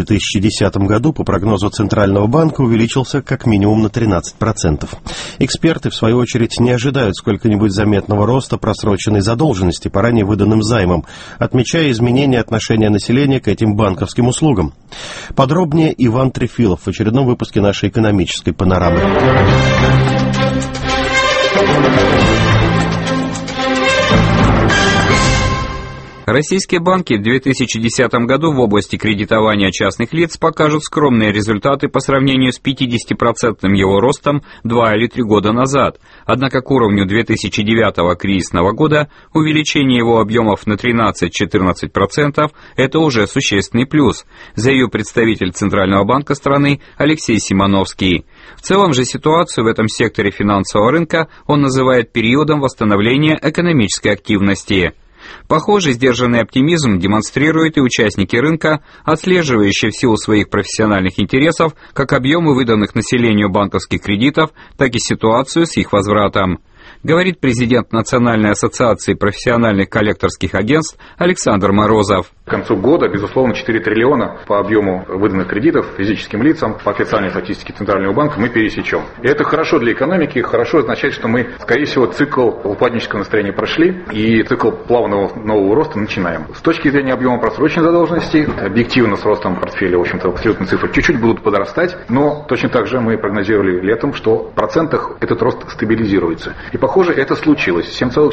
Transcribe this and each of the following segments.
2010 году, по прогнозу Центрального банка, увеличился как минимум на 13%. Эксперты, в свою очередь, не ожидают сколько-нибудь заметного роста просроченной задолженности по ранее выданным займам, отмечая изменения отношения населения к этим банковским услугам. Подробнее Иван Трефилов в очередном выпуске нашей экономической панорамы. Российские банки в 2010 году в области кредитования частных лиц покажут скромные результаты по сравнению с 50% его ростом 2 или 3 года назад. Однако к уровню 2009 кризисного года увеличение его объемов на 13-14% – это уже существенный плюс, заявил представитель Центрального банка страны Алексей Симоновский. В целом же ситуацию в этом секторе финансового рынка он называет периодом восстановления экономической активности. Похожий сдержанный оптимизм демонстрируют и участники рынка, отслеживающие в силу своих профессиональных интересов как объемы выданных населению банковских кредитов, так и ситуацию с их возвратом. Говорит президент Национальной ассоциации профессиональных коллекторских агентств Александр Морозов. К концу года, безусловно, 4 триллиона по объему выданных кредитов физическим лицам по официальной статистике Центрального банка мы пересечем. И это хорошо для экономики, хорошо означает, что мы, скорее всего, цикл упаднического настроения прошли и цикл плавного нового роста начинаем. С точки зрения объема просроченной задолженности, объективно с ростом портфеля, в общем-то, абсолютные цифры чуть-чуть будут подрастать, но точно так же мы прогнозировали летом, что в процентах этот рост стабилизируется. И похоже, это случилось.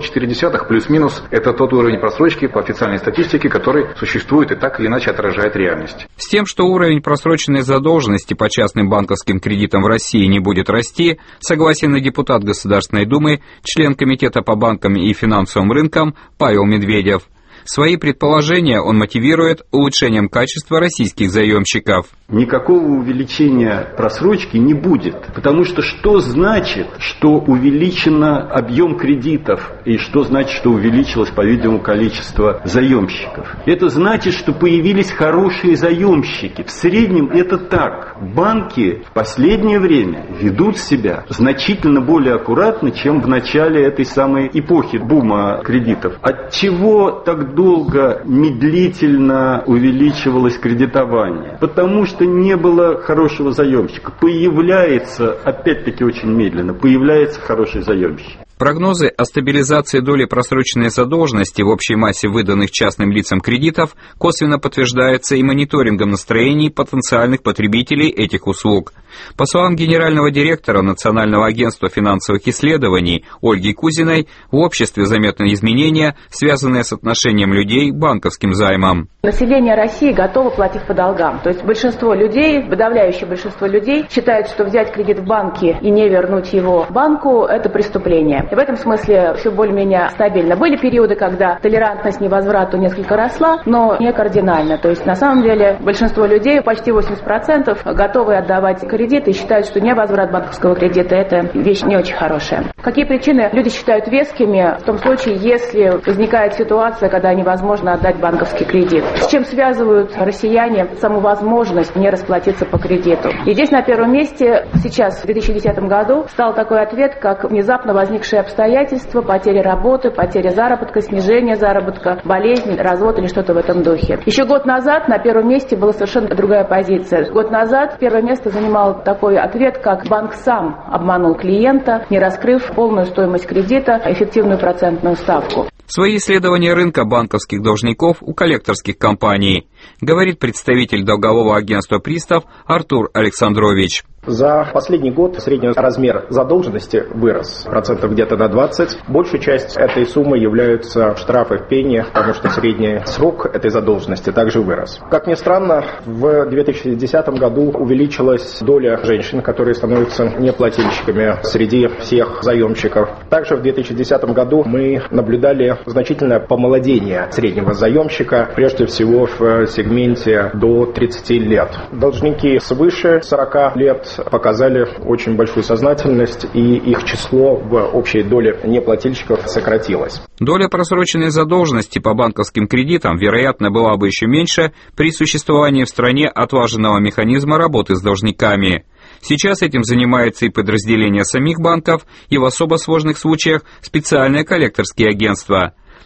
7,4 плюс-минус – это тот уровень просрочки по официальной статистике, который существует и так или иначе отражает реальность. С тем, что уровень просроченной задолженности по частным банковским кредитам в России не будет расти, согласен и депутат Государственной Думы, член Комитета по банкам и финансовым рынкам Павел Медведев. Свои предположения он мотивирует улучшением качества российских заемщиков. Никакого увеличения просрочки не будет, потому что значит, что увеличен объем кредитов, и что значит, что увеличилось, по-видимому, количество заемщиков. Это значит, что появились хорошие заемщики. В среднем это так. Банки в последнее время ведут себя значительно более аккуратно, чем в начале этой самой эпохи бума кредитов. Отчего так долго, медлительно увеличивалось кредитование? Потому что не было хорошего заемщика. Появляется, опять-таки очень медленно, появляется хороший заемщик. Прогнозы о стабилизации доли просроченной задолженности в общей массе выданных частным лицам кредитов косвенно подтверждаются и мониторингом настроений потенциальных потребителей этих услуг. По словам генерального директора Национального агентства финансовых исследований Ольги Кузиной, в обществе заметны изменения, связанные с отношением людей к банковским займам. Население России готово платить по долгам. То есть большинство людей, подавляющее большинство людей считают, что взять кредит в банке и не вернуть его банку – это преступление. И в этом смысле все более-менее стабильно. Были периоды, когда толерантность невозврату несколько росла, но не кардинально. То есть на самом деле большинство людей, почти 80%, готовы отдавать кредиты и считают, что невозврат банковского кредита – это вещь не очень хорошая. Какие причины люди считают вескими в том случае, если возникает ситуация, когда невозможно отдать банковский кредит? С чем связывают россияне саму возможность не расплатиться по кредиту? И здесь на первом месте сейчас, в 2010 году, стал такой ответ, как внезапно возникшие обстоятельства, потеря работы, потеря заработка, снижение заработка, болезнь, развод или что-то в этом духе. Еще год назад на первом месте была совершенно другая позиция. Год назад первое место занимал такой ответ, как банк сам обманул клиента, не раскрыв полную стоимость кредита, эффективную процентную ставку. Свои исследования рынка банковских должников у коллекторских компаний, говорит представитель долгового агентства «Пристав» Артур Александрович. За последний год средний размер задолженности вырос процентов где-то на 20. Большую часть этой суммы являются штрафы в пени, потому что средний срок этой задолженности также вырос. Как ни странно, в 2010 году увеличилась доля женщин, которые становятся неплательщиками среди всех заемщиков. Также в 2010 году мы наблюдали значительное помолодение среднего заемщика, прежде всего в сегменте до 30 лет. Должники свыше 40 лет показали очень большую сознательность, и их число в общей доле неплательщиков сократилось. Доля просроченной задолженности по банковским кредитам, вероятно, была бы еще меньше при существовании в стране отлаженного механизма работы с должниками. Сейчас этим занимаются и подразделения самих банков, и в особо сложных случаях специальные коллекторские агентства.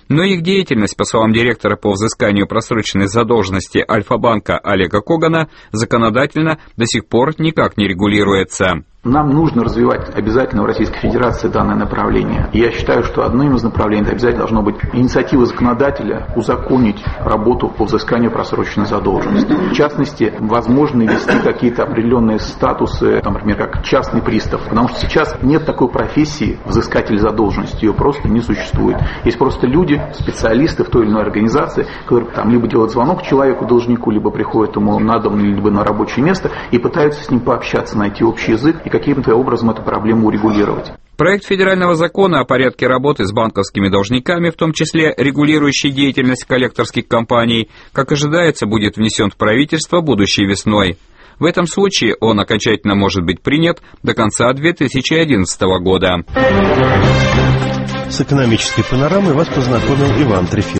Но их деятельность, по словам директора по взысканию просроченной задолженности Альфа-банка Олега Когана, законодательно до сих пор никак не регулируется. Нам нужно развивать обязательно в Российской Федерации данное направление. Я считаю, что одним из направлений это обязательно должно быть инициатива законодателя узаконить работу по взысканию просроченной задолженности. В частности, возможно ввести какие-то определенные статусы, например, как частный пристав. Потому что сейчас нет такой профессии взыскатель задолженности, ее просто не существует. Есть просто люди, специалисты в той или иной организации, которые там либо делают звонок человеку, должнику, либо приходят ему на дом, либо на рабочее место и пытаются с ним пообщаться, найти общий язык и каким-то образом эту проблему урегулировать. Проект федерального закона о порядке работы с банковскими должниками, в том числе регулирующий деятельность коллекторских компаний, как ожидается, будет внесен в правительство будущей весной. В этом случае он окончательно может быть принят до конца 2011 года. С экономической панорамой вас познакомил Иван Трефилов.